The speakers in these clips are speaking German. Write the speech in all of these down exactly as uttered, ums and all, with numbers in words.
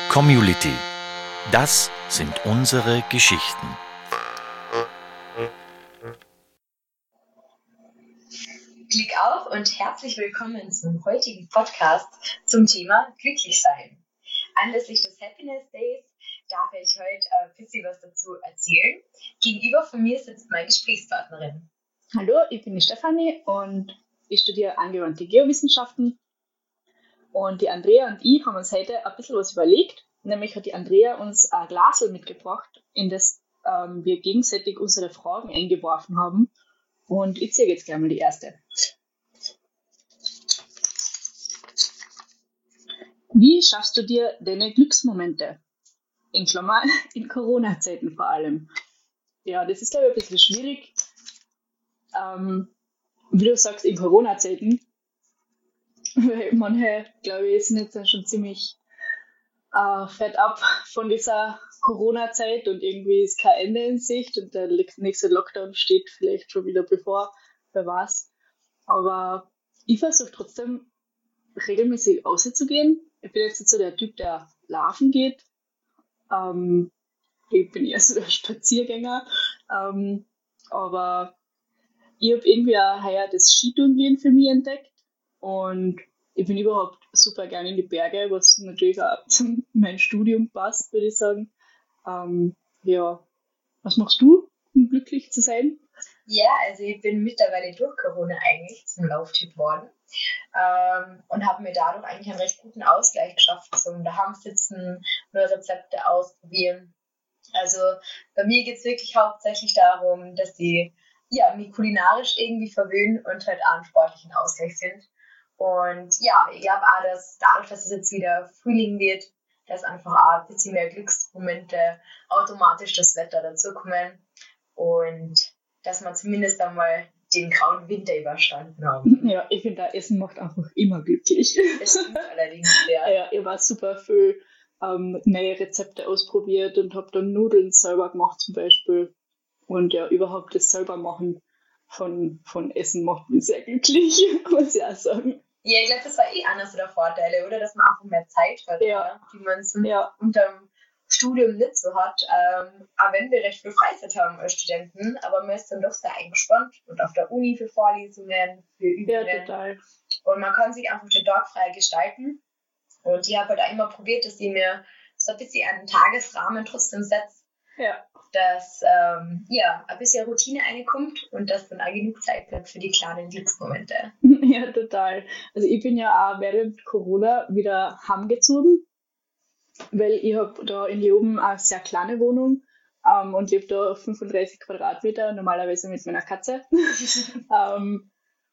Community. Das sind unsere Geschichten. Klick auf und herzlich willkommen zum heutigen Podcast zum Thema Glücklichsein. Anlässlich des Happiness Days darf ich heute ein bisschen was dazu erzählen. Gegenüber von mir sitzt meine Gesprächspartnerin. Hallo, ich bin die Stefanie und ich studiere angewandte Geowissenschaften. Und die Andrea und ich haben uns heute ein bisschen was überlegt. Nämlich hat die Andrea uns ein Glasl mitgebracht, in das ähm, wir gegenseitig unsere Fragen eingeworfen haben. Und ich ziehe jetzt gleich mal die erste. Wie schaffst du dir deine Glücksmomente? In Klammern, in Corona-Zeiten vor allem. Ja, das ist, glaube ich, ein bisschen schwierig. Ähm, wie du sagst, in Corona-Zeiten. Weil manche, glaube ich, sind jetzt dann schon ziemlich äh, fett ab von dieser Corona-Zeit und irgendwie ist kein Ende in Sicht und der nächste Lockdown steht vielleicht schon wieder bevor, wer weiß. Aber ich versuche trotzdem regelmäßig rauszugehen. Ich bin jetzt nicht so der Typ, der laufen geht. Ähm, ich bin eher so der Spaziergänger. Ähm, aber ich habe irgendwie auch heuer das Skitourengehen für mich entdeckt und ich bin überhaupt super gerne in die Berge, was natürlich auch zu meinem Studium passt, würde ich sagen. Ähm, ja, was machst du, um glücklich zu sein? Ja, also ich bin mittlerweile durch Corona eigentlich zum Lauftyp geworden ähm, und habe mir dadurch eigentlich einen recht guten Ausgleich geschafft zum daheim sitzen, neue Rezepte ausprobieren. Also bei mir geht es wirklich hauptsächlich darum, dass die ja, mich kulinarisch irgendwie verwöhnen und halt auch einen sportlichen Ausgleich sind. Und ja, ich glaube auch, dass dadurch, dass es jetzt wieder Frühling wird, dass einfach auch ein bisschen mehr Glücksmomente automatisch das Wetter dazukommen und dass wir zumindest einmal den grauen Winter überstanden haben. Ja, ich finde, Essen macht einfach immer glücklich. Das stimmt allerdings, ja. Ja, ich war super viel ähm, neue Rezepte ausprobiert und habe dann Nudeln selber gemacht zum Beispiel. Und ja, überhaupt das selber machen von, von Essen macht mich sehr glücklich, muss ich auch sagen. Ja, ich glaube, das war eh einer so der Vorteile, oder? Dass man einfach mehr Zeit hat, ja. die man so ja. unterm Studium nicht so hat. Ähm, auch wenn wir recht viel Freizeit haben als Studenten, aber man ist dann doch sehr eingespannt und auf der Uni für Vorlesungen, für Übungen. Ja, total. Und man kann sich einfach den Tag frei gestalten. Und ich habe halt auch immer probiert, dass ich mir so ein bisschen einen Tagesrahmen trotzdem setze. Ja. Dass ähm, ja, ein bisschen Routine reinkommt und dass dann auch genug Zeit bleibt für die kleinen Glücksmomente. Ja, total. Also ich bin ja auch während Corona wieder heimgezogen, weil ich habe da in Leoben eine sehr kleine Wohnung ähm, und lebe da auf fünfunddreißig Quadratmeter, normalerweise mit meiner Katze. ähm,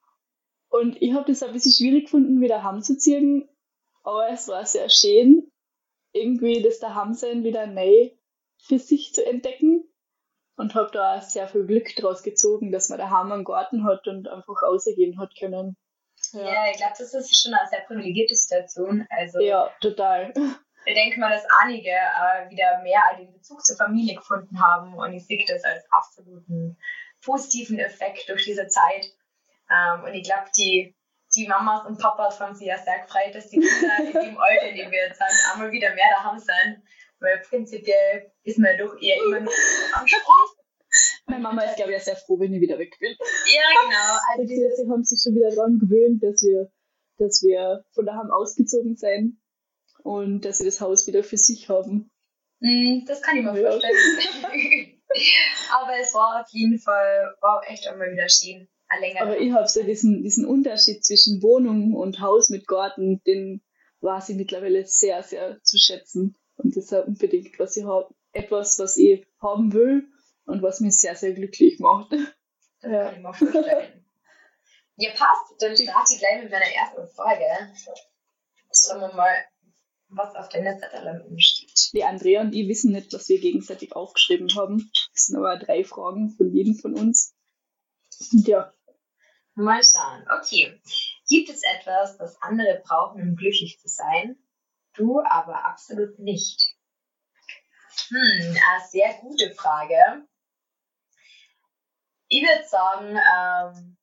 und ich habe das ein bisschen schwierig gefunden, wieder heimzuziehen, aber es war sehr schön, irgendwie das Daheimsein wieder neu für sich zu entdecken und habe da auch sehr viel Glück draus gezogen, dass man daheim einen Garten hat und einfach rausgehen hat können. Ja, ja ich glaube, das ist schon eine sehr privilegierte Situation. Also, ja, total. Ich denke mal, dass einige äh, wieder mehr den Bezug zur Familie gefunden haben und ich sehe das als absoluten positiven Effekt durch diese Zeit. Ähm, und ich glaube, die, die Mamas und Papas haben sich ja sehr gefreut, dass die Kinder in dem Alter, in dem wir jetzt sind, einmal wieder mehr daheim sind. Weil prinzipiell ist man doch eher immer nur am Sprung. Meine Mama ist, glaube ich, sehr froh, wenn ich wieder weg bin. Ja, genau. Also die, sie haben sich schon wieder daran gewöhnt, dass wir, dass wir von daheim ausgezogen sind und dass sie das Haus wieder für sich haben. Mm, das kann ich mir ja. vorstellen. Aber es war auf jeden Fall war echt einmal wieder schön. Aber ich habe so diesen, diesen Unterschied zwischen Wohnung und Haus mit Garten, den weiß ich mittlerweile sehr, sehr zu schätzen. Und das ist unbedingt, was ich habe. Etwas, was ich haben will und was mich sehr, sehr glücklich macht. Das ja. kann ich mir vorstellen. Ja, passt. Dann starte ich gleich mit meiner ersten Frage. Schauen wir mal, was auf deiner Zettel steht. Die Andrea und ich wissen nicht, was wir gegenseitig aufgeschrieben haben. Das sind aber drei Fragen von jedem von uns. Und ja. Mal schauen. Okay. Gibt es etwas, das andere brauchen, um glücklich zu sein? Du aber absolut nicht. Hm, eine sehr gute Frage. Ich würde sagen, ähm,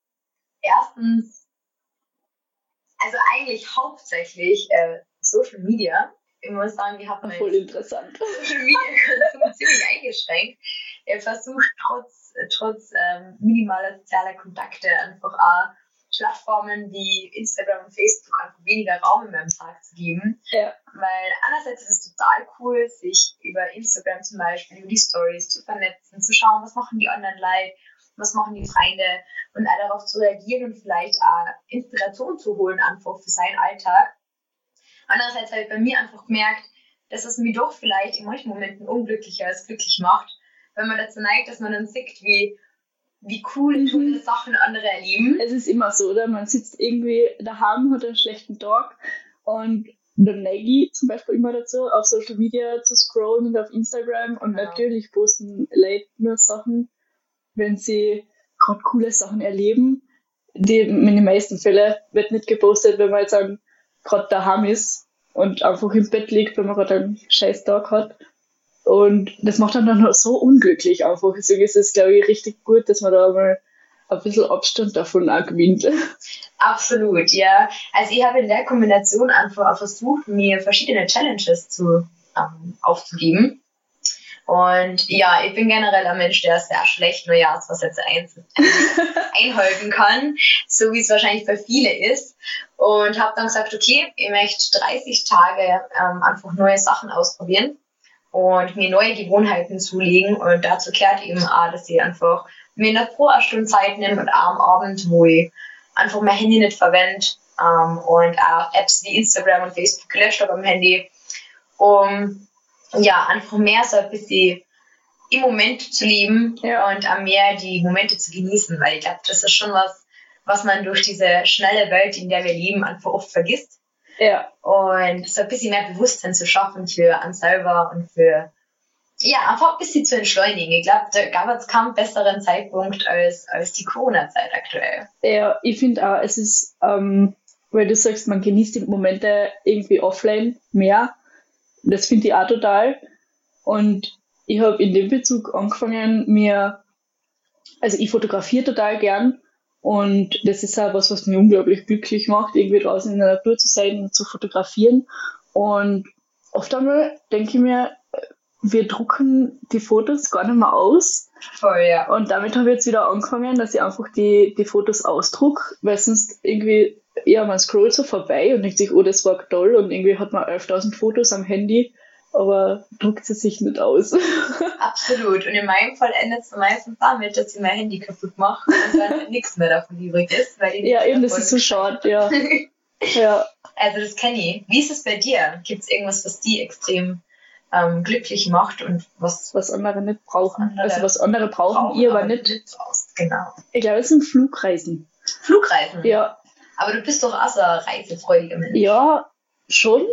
erstens, also eigentlich hauptsächlich äh, Social Media. ich muss sagen, ich habe voll interessant. Social Media Konsum ziemlich eingeschränkt. Ich versuche trotz, trotz ähm, minimaler sozialer Kontakte einfach auch Plattformen wie Instagram und Facebook einfach weniger Raum in meinem Tag zu geben. Ja. Weil einerseits ist es total cool, sich über Instagram zum Beispiel, über die Stories zu vernetzen, zu schauen, was machen die anderen Leute, was machen die Freunde und auch darauf zu reagieren und vielleicht auch Inspiration zu holen einfach für seinen Alltag. Andererseits habe ich bei mir einfach gemerkt, dass es mich doch vielleicht in manchen Momenten unglücklicher als glücklich macht, wenn man dazu neigt, dass man dann sieht, wie wie cool, tolle Sachen andere erleben. Es ist immer so, oder? Man sitzt irgendwie daheim, hat einen schlechten Tag und dann neige ich zum Beispiel immer dazu, auf Social Media zu scrollen und auf Instagram und Ja. natürlich posten Leute nur Sachen, wenn sie gerade coole Sachen erleben. Die in den meisten Fällen wird nicht gepostet, wenn man jetzt gerade daheim ist und einfach im Bett liegt, wenn man gerade einen scheiß Tag hat. Und das macht dann dann so unglücklich einfach. Deswegen ist es, glaube ich, richtig gut, dass man da mal ein bisschen Abstand davon auch gewinnt. Absolut, ja. Also ich habe in der Kombination einfach auch versucht, mir verschiedene Challenges zu ähm, aufzugeben. Und ja, ich bin generell ein Mensch, der sehr schlecht Neujahrsvorsätze ein, einhalten kann, so wie es wahrscheinlich bei vielen ist. Und habe dann gesagt, okay, ich möchte dreißig Tage ähm, einfach neue Sachen ausprobieren und mir neue Gewohnheiten zulegen. Und dazu gehört eben auch, dass ich einfach mir nicht pro eine Stunde Zeit nehme und auch am Abend, wo ich einfach mein Handy nicht verwende ähm, und auch Apps wie Instagram und Facebook gelöscht habe am Handy, um ja einfach mehr so ein bisschen im Moment zu leben, ja, und auch mehr die Momente zu genießen, weil ich glaube, das ist schon was, was man durch diese schnelle Welt, in der wir leben, einfach oft vergisst. Ja. Und so ein bisschen mehr Bewusstsein zu schaffen für einen selber und für, ja, einfach ein bisschen zu entschleunigen. Ich glaube, da gab es keinen besseren Zeitpunkt als, als die Corona-Zeit aktuell. Ja, ich finde auch, es ist, ähm, weil du sagst, man genießt die Momente irgendwie offline mehr. Das finde ich auch total. Und ich habe in dem Bezug angefangen, mir, also ich fotografiere total gern. Und das ist auch was, was mich unglaublich glücklich macht, irgendwie draußen in der Natur zu sein und zu fotografieren. Und oft einmal denke ich mir, wir drucken die Fotos gar nicht mehr aus. Voll, ja. Und damit habe ich jetzt wieder angefangen, dass ich einfach die, die Fotos ausdruck, weil sonst irgendwie, ja, man scrollt so vorbei und denkt sich, oh, das war toll, und irgendwie hat man elftausend Fotos am Handy, aber druckt sie sich nicht aus. Absolut. Und in meinem Fall endet es meistens damit, dass ich mein Handy kaputt mache und dann nichts mehr davon übrig ist. Weil die ja, eben, das ist so schade, ja. Ja. Also das kenne ich. Wie ist es bei dir? Gibt es irgendwas, was die extrem ähm, glücklich macht und was, was andere nicht brauchen? Andere also was andere brauchen, brauchen ihr aber aber nicht. nicht brauchst. Genau. Ich glaube, es sind Flugreisen. Flugreisen? Ja. Aber du bist doch auch so ein reisefreudiger Mensch. Ja, schon.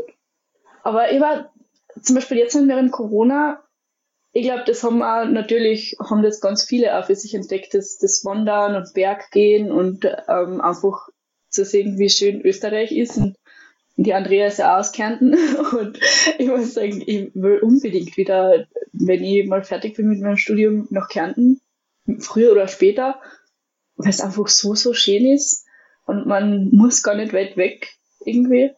Aber ich war zum Beispiel jetzt während Corona, ich glaube, das haben auch natürlich, haben das ganz viele auch für sich entdeckt, das, das Wandern und Berggehen und ähm, einfach zu sehen, wie schön Österreich ist. Und die Andrea ist ja auch aus Kärnten. Und ich muss sagen, ich will unbedingt wieder, wenn ich mal fertig bin mit meinem Studium, nach Kärnten, früher oder später, weil es einfach so, so schön ist. Und man muss gar nicht weit weg irgendwie.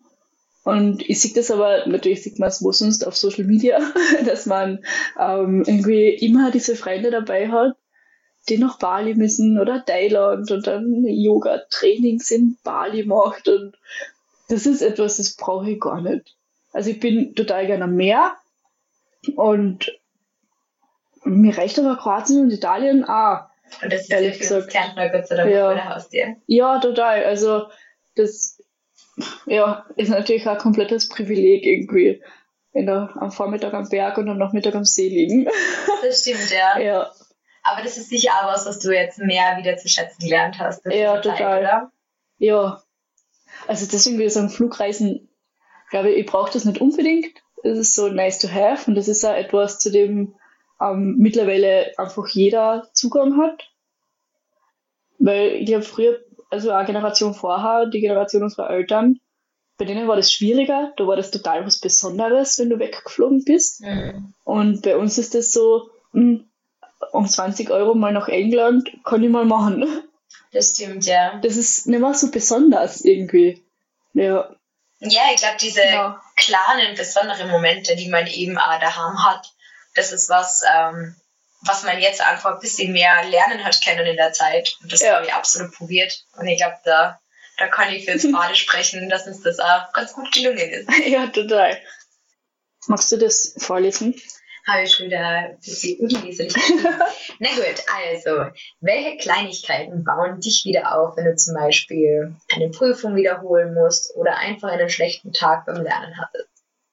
Und ich sehe das aber, natürlich sieht man es wo sonst auf Social Media, dass man ähm, irgendwie immer diese Freunde dabei hat, die nach Bali müssen oder Thailand und dann Yoga-Trainings in Bali macht. Und das ist etwas, das brauche ich gar nicht. Also ich bin total gerne am Meer und mir reicht aber Kroatien und Italien auch. Und das ist ja für uns Kärntner Gott sei Dank ja. vor der Haustür. Ja, total. Also das ja, ist natürlich auch ein komplettes Privileg irgendwie, wenn da am Vormittag am Berg und am Nachmittag am See liegen. Das stimmt, ja. Ja. Aber das ist sicher auch was, was du jetzt mehr wieder zu schätzen gelernt hast. Ja, total. Zeit, oder? Ja. Also deswegen würde ich sagen, Flugreisen, glaube ich, ich brauche das nicht unbedingt. Das ist so nice to have und das ist auch etwas, zu dem ähm, mittlerweile einfach jeder Zugang hat. Weil ich glaube, früher, also eine Generation vorher, die Generation unserer Eltern, bei denen war das schwieriger, da war das total was Besonderes, wenn du weggeflogen bist. Mhm. Und bei uns ist das so, mh, um zwanzig Euro mal nach England, kann ich mal machen. Das stimmt, ja. Das ist nicht mehr so besonders irgendwie. Ja. Ja, ich glaube, diese ja. kleinen, besonderen Momente, die man eben auch daheim hat, das ist was, ähm, was man jetzt einfach ein bisschen mehr lernen hat können in der Zeit. Und das ja. habe ich absolut probiert. Und ich glaube, da, da kann ich für uns beide sprechen, dass uns das auch ganz gut gelungen ist. Ja, total. Magst du das vorlesen? Habe ich schon wieder ein bisschen unleserlich. Na gut, also, welche Kleinigkeiten bauen dich wieder auf, wenn du zum Beispiel eine Prüfung wiederholen musst oder einfach einen schlechten Tag beim Lernen hattest?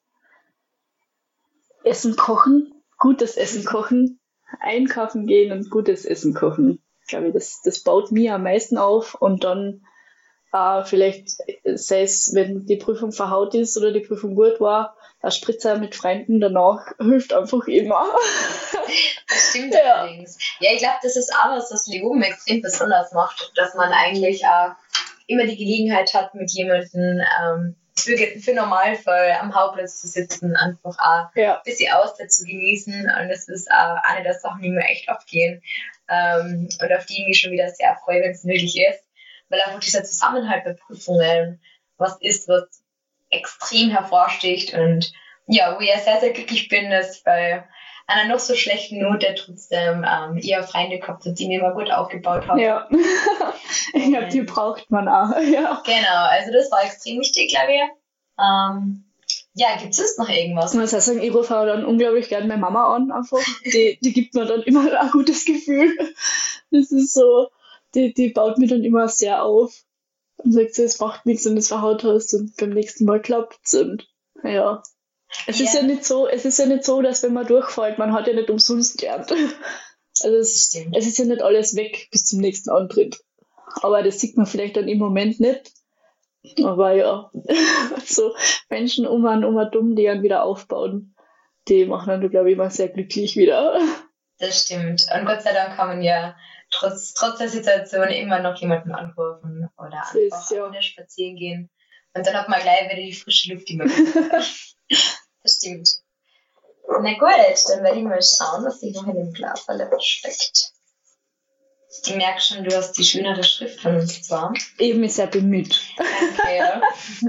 Essen kochen, gutes Essen kochen, einkaufen gehen und gutes Essen kochen. Ich glaube, das, das baut mir am meisten auf und dann äh, vielleicht, sei es, wenn die Prüfung verhaut ist oder die Prüfung gut war, ein Spritzer mit Freunden danach hilft einfach immer. Das stimmt ja. allerdings. Ja, ich glaube, das ist auch was, was Leben extrem besonders macht, dass man eigentlich äh, immer die Gelegenheit hat, mit jemandem ähm, für, für Normalfall am Hauptplatz zu sitzen, einfach auch ja. ein bisschen Auszeit zu genießen. Und das ist äh, eine der Sachen, die mir echt oft gehen ähm, und auf die ich mich schon wieder sehr freue, wenn es möglich ist. Weil einfach dieser Zusammenhalt bei Prüfungen was ist, was extrem hervorsticht und ja, wo ich ja sehr, sehr glücklich bin, dass bei einer noch so schlechten Note trotzdem ähm, eher Freunde gehabt hat, die mir immer gut aufgebaut haben. Ja, ich glaube, die braucht man auch. Ja. Genau, also das war extrem wichtig, glaube ich. Ähm, ja, gibt es noch irgendwas? Ich muss auch sagen, ich rufe auch dann unglaublich gerne meine Mama an, einfach. Die, die gibt mir dann immer ein gutes Gefühl. Das ist so, die, die baut mir dann immer sehr auf. Und sagt so, es macht nichts, wenn du es verhaut hast und beim nächsten Mal klappt's und ja. Es yeah. ist ja nicht so, es ist ja nicht so, dass wenn man durchfällt, man hat ja nicht umsonst gelernt. Also es, es ist ja nicht alles weg bis zum nächsten Antritt. Aber das sieht man vielleicht dann im Moment nicht. Aber ja, so Menschen um einen, um einen dumm, die einen wieder aufbauen, die machen dann, glaube ich, immer sehr glücklich wieder. Das stimmt. Und Gott sei Dank kann man ja trotz, trotz der Situation immer noch jemanden anrufen oder einfach ist, ja. spazieren gehen. Und dann hat man gleich wieder die frische Luft, die man Das stimmt. Na gut, dann werde ich mal schauen, was sich noch in dem Glas steckt. Ich merke schon, du hast die schönere Schrift von uns zwar. Eben ist er bemüht. Danke.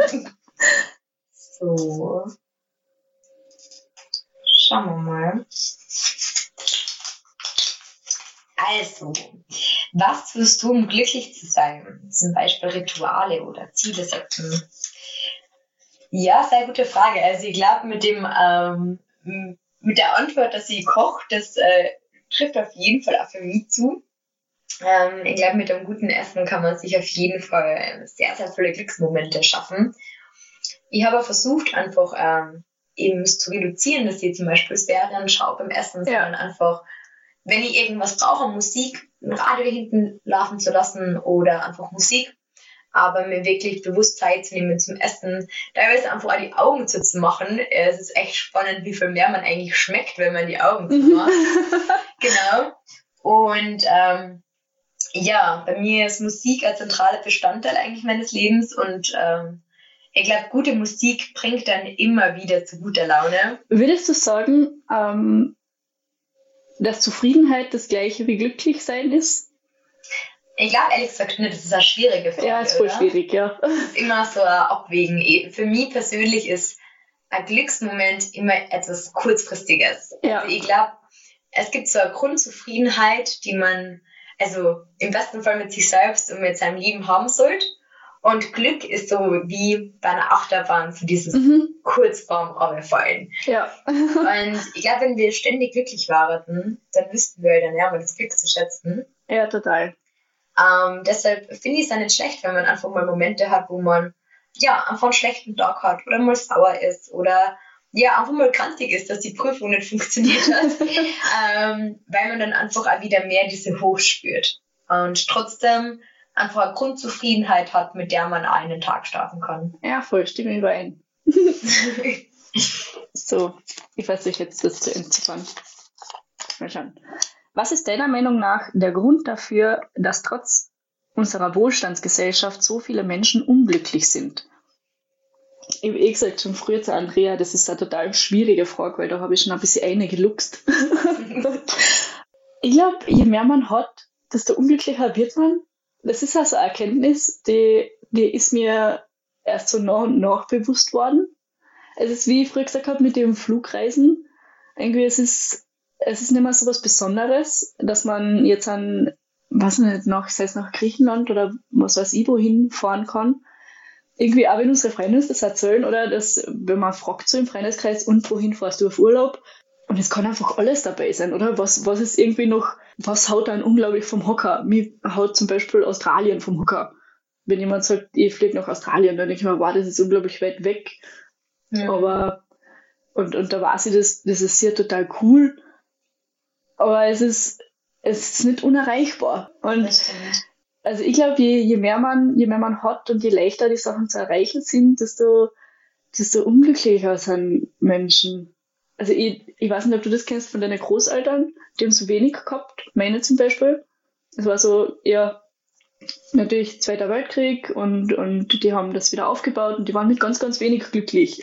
So. Schauen wir mal. Also, was tust du, um glücklich zu sein? Zum Beispiel Rituale oder Ziele setzen? Ja, sehr gute Frage. Also ich glaube, mit dem ähm, mit der Antwort, dass sie kocht, das äh, trifft auf jeden Fall auch für mich zu. Ähm, ich glaube, mit einem guten Essen kann man sich auf jeden Fall sehr, sehr viele Glücksmomente schaffen. Ich habe versucht, einfach ähm, eben zu reduzieren, dass ich zum Beispiel Serien schaue beim Essen, ja. sondern einfach, wenn ich irgendwas brauche, Musik, ein Radio hinten laufen zu lassen oder einfach Musik, aber mir wirklich bewusst Zeit zu nehmen zum Essen, teilweise einfach auch die Augen zuzumachen. Es ist echt spannend, wie viel mehr man eigentlich schmeckt, wenn man die Augen zumacht. Genau. Und ähm, ja, bei mir ist Musik ein zentraler Bestandteil eigentlich meines Lebens und ähm, ich glaube, gute Musik bringt dann immer wieder zu guter Laune. Würdest du sagen, ähm, dass Zufriedenheit das gleiche wie glücklich sein ist? Ich glaube, ehrlich gesagt, das ist eine schwierige Frage. Ja, ist voll oder? schwierig, ja. Das ist immer so ein Abwägen. Für mich persönlich ist ein Glücksmoment immer etwas Kurzfristiges. Ja. Also ich glaube, es gibt so eine Grundzufriedenheit, die man, also im besten Fall mit sich selbst und mit seinem Leben haben sollte. Und Glück ist so wie bei einer Achterbahn, so dieses mhm. kurz vorm Runterfallen. Ja. Und ich glaube, wenn wir ständig glücklich waren, dann wüssten wir dann ja mal das Glück zu schätzen. Ja, total. Ähm, deshalb finde ich es ja nicht schlecht, wenn man einfach mal Momente hat, wo man ja einfach einen schlechten Tag hat oder mal sauer ist oder ja einfach mal krantig ist, dass die Prüfung nicht funktioniert hat, ähm, weil man dann einfach auch wieder mehr diese Hoch spürt und trotzdem einfach eine Grundzufriedenheit hat, mit der man einen Tag starten kann. Ja, voll, stimme überein. So, ich versuche jetzt das zu entziffern. Mal schauen. Was ist deiner Meinung nach der Grund dafür, dass trotz unserer Wohlstandsgesellschaft so viele Menschen unglücklich sind? Ich habe eh gesagt schon früher zu Andrea, das ist eine total schwierige Frage, weil da habe ich schon ein bisschen eine geluchst. Ich glaube, je mehr man hat, desto unglücklicher wird man. Das ist also eine Erkenntnis, die, die ist mir erst so nach und nach bewusst worden. es ist, wie ich früher gesagt habe, mit dem Flugreisen. Irgendwie, es ist, es ist nicht mehr so was Besonderes, dass man jetzt an, was nicht, nach, sei es nach Griechenland oder was weiß ich, wohin fahren kann. Irgendwie auch, wenn unsere Freunde uns das erzählen, oder dass, wenn man fragt so im Freundeskreis, und wohin fährst du auf Urlaub? Und es kann einfach alles dabei sein, oder? Was, was ist irgendwie noch, was haut dann unglaublich vom Hocker? Mir haut zum Beispiel Australien vom Hocker. Wenn jemand sagt, ich fliege nach Australien, dann denke ich mir, wow, das ist unglaublich weit weg. Ja. Aber, und, und da weiß ich, das, das ist sehr total cool. Aber es ist, es ist nicht unerreichbar. Und, also ich glaube, je, je mehr man, je mehr man hat und je leichter die Sachen zu erreichen sind, desto, desto unglücklicher sind Menschen. Also ich, ich weiß nicht, ob du das kennst von deinen Großeltern, die haben so wenig gehabt, meine zum Beispiel. Es war so eher natürlich Zweiter Weltkrieg und, und die haben das wieder aufgebaut und die waren mit ganz, ganz wenig glücklich.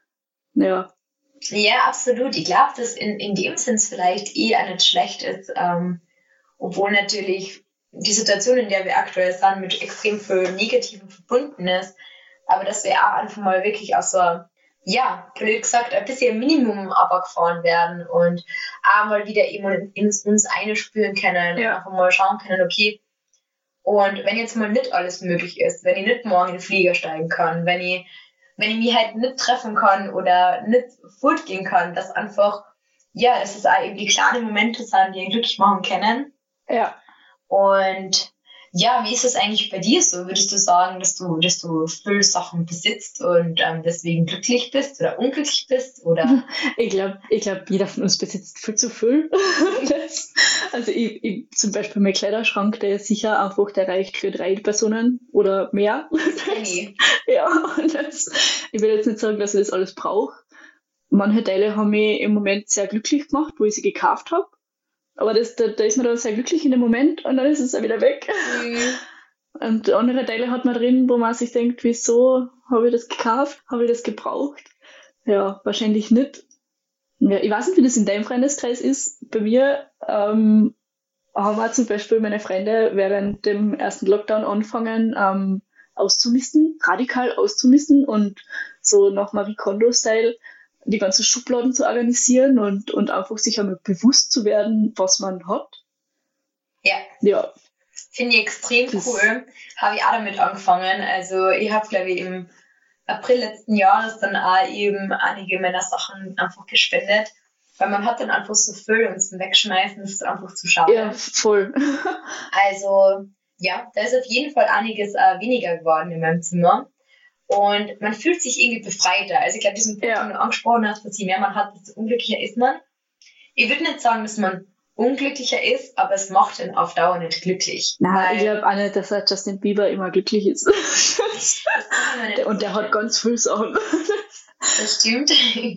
Ja. Ja, absolut. Ich glaube, dass in, in dem Sinn vielleicht eh auch nicht schlecht ist, ähm, obwohl natürlich die Situation, in der wir aktuell sind, mit extrem viel Negativen verbunden ist, aber dass wir auch einfach mal wirklich auch so, ja, blöd gesagt, ein bisschen Minimum runtergefahren werden und auch mal wieder eben in uns einspüren können, ja. Und einfach mal schauen können, okay, und wenn jetzt mal nicht alles möglich ist, wenn ich nicht morgen in den Flieger steigen kann, wenn ich, wenn ich mich halt nicht treffen kann oder nicht fortgehen kann, dass einfach, ja, dass es auch eben die kleinen Momente sind, die einen glücklich machen können. Ja. Und ja, wie ist es eigentlich bei dir so? Würdest du sagen, dass du, dass du viele Sachen besitzt und ähm, deswegen glücklich bist oder unglücklich bist? Oder? Ich glaube, ich glaub, jeder von uns besitzt viel zu viel. das, also ich, ich, zum Beispiel mein Kleiderschrank, der ist sicher einfach, der reicht für drei Personen oder mehr. Das, ja, und das, ich will jetzt nicht sagen, dass ich das alles brauche. Manche Teile haben mich im Moment sehr glücklich gemacht, wo ich sie gekauft habe. Aber das, da, da ist man dann sehr glücklich in dem Moment und dann ist es auch wieder weg. Mhm. Und andere Teile hat man drin, wo man sich denkt, wieso habe ich das gekauft? Habe ich das gebraucht? Ja, wahrscheinlich nicht. Ja, ich weiß nicht, wie das in deinem Freundeskreis ist. Bei mir ähm, haben wir zum Beispiel meine Freunde während dem ersten Lockdown angefangen ähm, auszumisten, radikal auszumisten und so nach Marie Kondo-Style die ganzen Schubladen zu organisieren und, und einfach sich einmal bewusst zu werden, was man hat. Ja. Ja. Finde ich extrem das cool. Habe ich auch damit angefangen. Also ich habe, glaube ich, im April letzten Jahres dann auch eben einige meiner Sachen einfach gespendet, weil man hat dann einfach so viel und zum Wegschmeißen ist einfach zu schade. Ja, voll. Also ja, da ist auf jeden Fall einiges äh, weniger geworden in meinem Zimmer. Und man fühlt sich irgendwie befreiter. Also ich glaube, diesen Punkt, ja. den du angesprochen hast, dass je mehr man hat, desto unglücklicher ist man. Ich würde nicht sagen, dass man unglücklicher ist, aber es macht ihn auf Dauer nicht glücklich. Nein, ich glaube auch nicht, dass Justin Bieber immer glücklich ist. Das und der hat ganz viele Sachen. Das stimmt.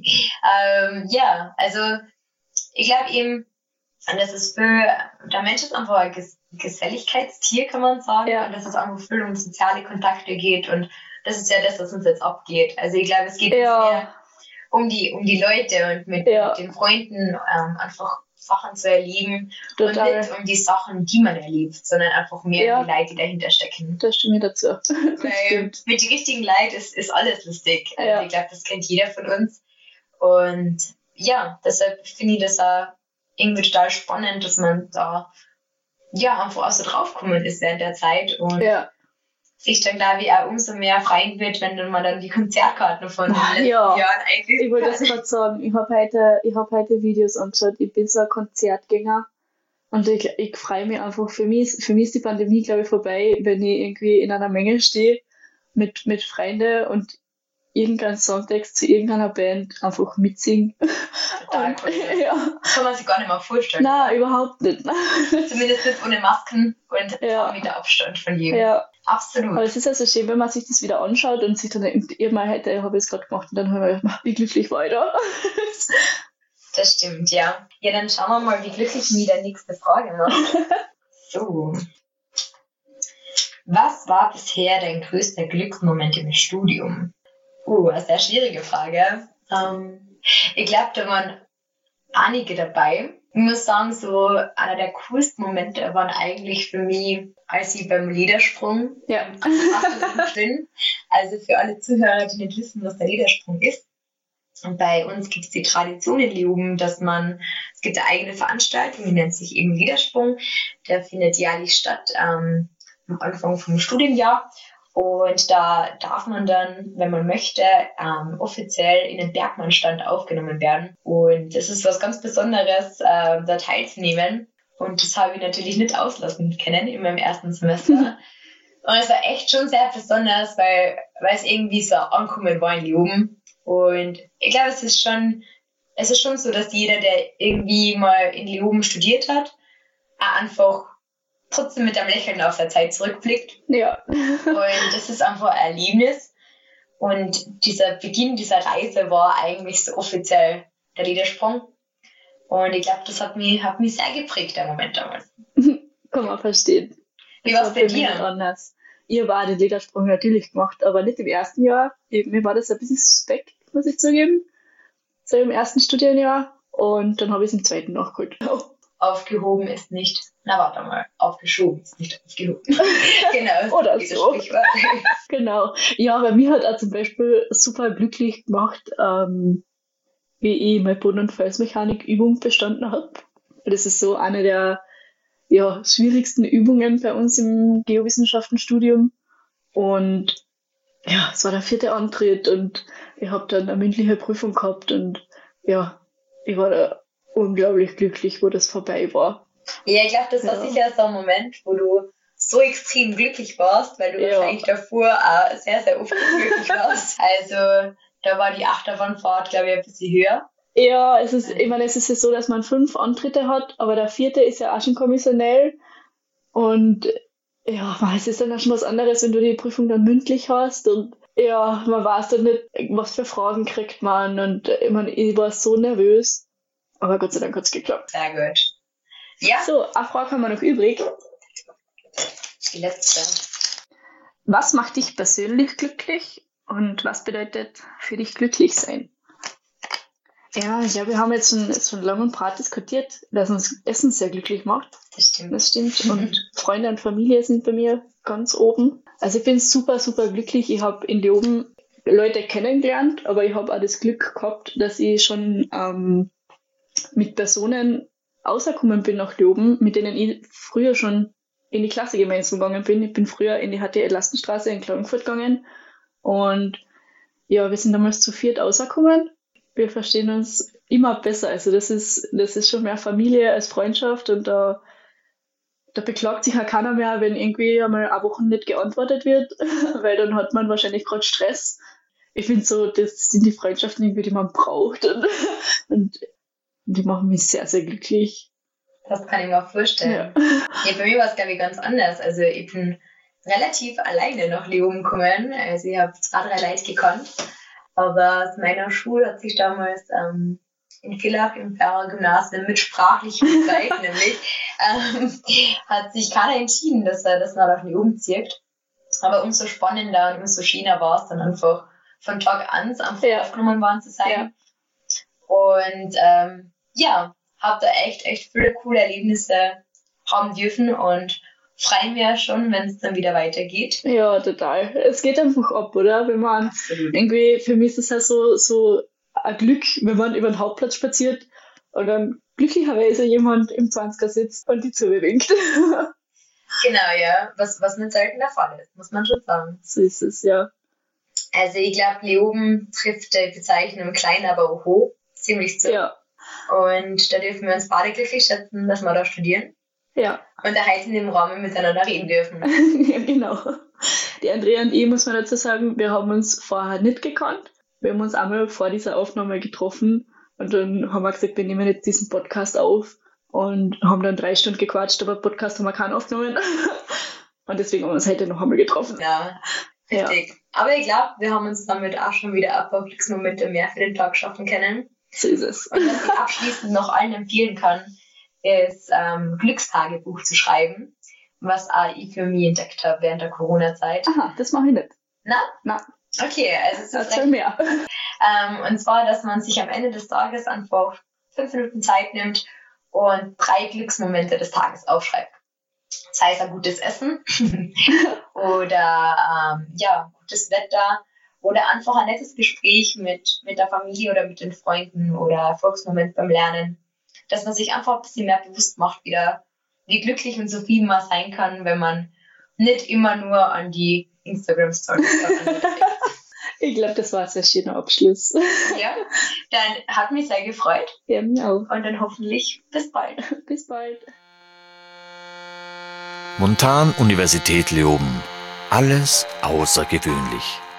ähm, ja, also ich glaube eben, das ist für, der Mensch ist einfach ein Ges- Geselligkeitstier, kann man sagen. Ja. Und dass es einfach viel um soziale Kontakte geht und das ist ja das, was uns jetzt abgeht. Also ich glaube, es geht ja. mehr um die, um die Leute und mit, ja. mit den Freunden ähm, einfach Sachen zu erleben. Total. Und nicht um die Sachen, die man erlebt, sondern einfach mehr ja. um die Leute, die dahinter stecken. Das stimmt mir dazu. Das Weil stimmt. Mit den richtigen Leuten ist, ist alles lustig. Ja. Also ich glaube, das kennt jeder von uns. Und ja, deshalb finde ich das auch irgendwie total spannend, dass man da ja einfach auch so draufgekommen ist während der Zeit. Und ja. sich dann, glaube ich, auch umso mehr freuen wird, wenn man dann die Konzertkarten von den letzten ja. Jahren einkriegt. Ich wollte das gerade sagen. Ich habe heute, ich hab heute Videos angeschaut. Ich bin so ein Konzertgänger. Und ich, ich freue mich einfach. Für mich, für mich ist die Pandemie, glaube ich, vorbei, wenn ich irgendwie in einer Menge stehe mit, mit Freunden und irgendeinen Songtext zu irgendeiner Band einfach mitsingen. Total und, cool. Ja. Kann man sich gar nicht mehr vorstellen. Nein, überhaupt nicht. Zumindest nicht ohne Masken und ja. mit Abstand von jedem. Ja. Absolut. Aber es ist also schön, wenn man sich das wieder anschaut und sich dann denkt, ihr mal hätte, habe ich es gerade gemacht und dann habe ich, wie glücklich war ich da. Das stimmt, ja. Ja, dann schauen wir mal, wie glücklich mir die nächste Frage macht. So. Was war bisher dein größter Glücksmoment im Studium? Uh, eine sehr schwierige Frage. Ähm, ich glaube, da waren einige dabei. Ich muss sagen, so einer der coolsten Momente waren eigentlich für mich, als ich beim Ledersprung ja. bin. Also für alle Zuhörer, die nicht wissen, was der Ledersprung ist. Und bei uns gibt es die Tradition in Leoben, dass man, es gibt eine eigene Veranstaltung, die nennt sich eben Liedersprung. Der findet jährlich statt ähm, am Anfang vom Studienjahr. Und da darf man dann, wenn man möchte, ähm, offiziell in den Bergmannstand aufgenommen werden. Und es ist was ganz Besonderes, äh, da teilzunehmen. Und das habe ich natürlich nicht auslassen können in meinem ersten Semester. Und es war echt schon sehr besonders, weil, weil es irgendwie so ankommen war in Leoben. Und ich glaube, es ist schon, es ist schon so, dass jeder, der irgendwie mal in Leoben studiert hat, auch einfach trotzdem mit einem Lächeln auf der Zeit zurückblickt. Ja. Und das ist einfach ein Erlebnis. Und dieser Beginn dieser Reise war eigentlich so offiziell der Liedersprung. Und ich glaube, das hat mich, hat mich sehr geprägt, der Moment damals. Kann man verstehen. Wie war es bei dir? Anders. Ich habe den Liedersprung natürlich gemacht, aber nicht im ersten Jahr. Mir war das ein bisschen suspekt, muss ich zugeben. So im ersten Studienjahr. Und dann habe ich es im zweiten nachgeholt. Aufgehoben ist nicht, na warte mal, aufgeschoben ist nicht aufgehoben. Genau. Oder so. Genau. Ja, aber mir hat auch zum Beispiel super glücklich gemacht, ähm, wie ich meine Boden- und Felsmechanik-Übung bestanden habe. Das ist so eine der ja, schwierigsten Übungen bei uns im Geowissenschaftenstudium. Und ja, es war der vierte Antritt und ich habe dann eine mündliche Prüfung gehabt und ja, ich war da unglaublich glücklich, wo das vorbei war. Ja, ich glaube, das war ja sicher so ein Moment, wo du so extrem glücklich warst, weil du ja wahrscheinlich davor auch sehr, sehr oft glücklich warst. Also da war die Achterbahnfahrt, glaube ich, ein bisschen höher. Ja, es ist, ich meine, es ist ja so, dass man fünf Antritte hat, aber der vierte ist ja auch schon kommissionell. Und ja, es ist dann auch schon was anderes, wenn du die Prüfung dann mündlich hast. Und ja, man weiß dann nicht, was für Fragen kriegt man. Und ich meine, ich war so nervös. Aber Gott sei Dank hat es geklappt. Sehr gut. Ja. So, eine Frage haben wir noch übrig. Die letzte. Was macht dich persönlich glücklich und was bedeutet für dich glücklich sein? Ja, ich glaube, wir haben jetzt schon, schon lang und breit diskutiert, dass uns Essen sehr glücklich macht. Das stimmt. Das stimmt. Und Freunde und Familie sind bei mir ganz oben. Also ich bin super, super glücklich. Ich habe in Leoben Leute kennengelernt, aber ich habe auch das Glück gehabt, dass ich schon ähm, mit Personen rausgekommen bin nach Leoben, mit denen ich früher schon in die Klasse gemeinsam gegangen bin. Ich bin früher in die H T Lastenstraße in Klagenfurt gegangen und ja, wir sind damals zu viert rausgekommen. Wir verstehen uns immer besser. Also das ist, das ist schon mehr Familie als Freundschaft und da, da beklagt sich ja keiner mehr, wenn irgendwie einmal eine Woche nicht geantwortet wird, weil dann hat man wahrscheinlich gerade Stress. Ich finde so, das sind die Freundschaften irgendwie, die man braucht und, und die machen mich sehr, sehr glücklich. Das kann ich mir auch vorstellen. Ja, ja bei mir war es, glaube ich, ganz anders. Also ich bin relativ alleine nach Leoben gekommen. Also ich habe zwei, drei Leute gekannt. Aber aus meiner Schule hat sich damals ähm, in Villach im Ferrer Gymnasium mit sprachlichem Streit nämlich ähm, hat sich keiner entschieden, dass er das nach Leoben zieht. Aber umso spannender und umso schöner war es dann einfach von Tag an einfach ja. aufgenommen worden zu sein. Ja. Und ähm, ja, habe da echt, echt viele coole Erlebnisse haben dürfen und freuen wir schon, wenn es dann wieder weitergeht. Ja, total. Es geht einfach ab, oder? Wenn man Absolut. Irgendwie, für mich ist das halt so, so ein Glück, wenn man über den Hauptplatz spaziert und dann glücklicherweise jemand im zwanziger sitzt und die Zunge winkt. Genau, ja. Was, was nicht selten der Fall ist, muss man schon sagen. So ist es, ja. Also ich glaube, Leoben trifft die Bezeichnung klein, aber auch hoch ziemlich zu. Ja. Und da dürfen wir uns beide glücklich schätzen, dass wir da studieren. Ja. Und da halt in dem Rahmen miteinander reden dürfen. Ja, genau. Die Andrea und ich, muss man dazu sagen, wir haben uns vorher nicht gekannt. Wir haben uns einmal vor dieser Aufnahme getroffen und dann haben wir gesagt, wir nehmen jetzt diesen Podcast auf und haben dann drei Stunden gequatscht, aber Podcast haben wir keinen aufgenommen. Und deswegen haben wir uns heute noch einmal getroffen. Ja, richtig. Ja. Aber ich glaube, wir haben uns damit auch schon wieder ein paar Glücksmomente mehr für den Tag schaffen können. So ist es. Und was ich abschließend noch allen empfehlen kann, ist ähm, Glückstagebuch zu schreiben, was auch ich für mich entdeckt habe während der Corona-Zeit. Aha, das mache ich nicht. Na? Na. Okay, also es ist recht, mehr. Ähm, und zwar, dass man sich am Ende des Tages einfach fünf Minuten Zeit nimmt und drei Glücksmomente des Tages aufschreibt. Das heißt, ein gutes Essen oder ähm, ja, gutes Wetter oder einfach ein nettes Gespräch mit, mit der Familie oder mit den Freunden oder Erfolgsmoment beim Lernen, dass man sich einfach ein bisschen mehr bewusst macht wieder, wie glücklich und zufrieden man sein kann, wenn man nicht immer nur an die Instagram-Stories denkt. Ich glaube, das war ein sehr schöner Abschluss. Ja, dann hat mich sehr gefreut. Ja, mir auch. Und dann hoffentlich bis bald. Bis bald. Montan Universität Leoben. Alles außergewöhnlich.